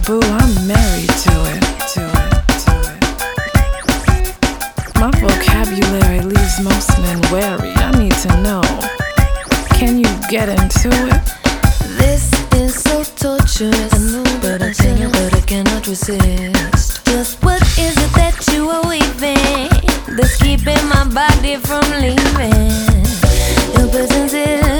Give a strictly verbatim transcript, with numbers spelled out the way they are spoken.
boo, I'm married to it, to it, to it. My vocabulary leaves most men wary. I need to know, can you get into it? This is so torturous, I know, but I can't, but I cannot resist. Just what is it that you are weaving that's keeping my body from leaving? Your presence is